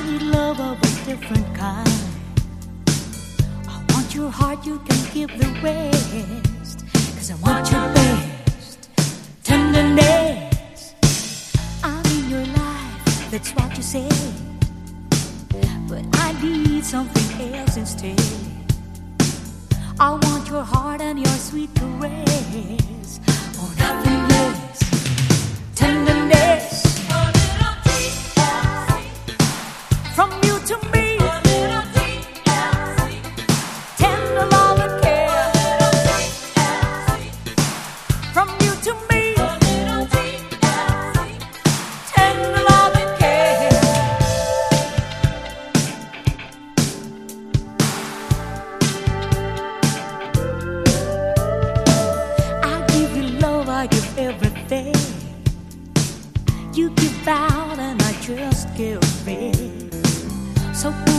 need love of a different kind. I want your heart, you can give the rest. 'Cause I want your best tenderness. I'm in your life, that's what you say. But I need something else instead. I want your heart and your sweet caress. Oh, nothing less. Tenderness. From you to me. Tender love and care. From you to me. Tender love and care. I give you love, I give everything. You give out and I just give in. So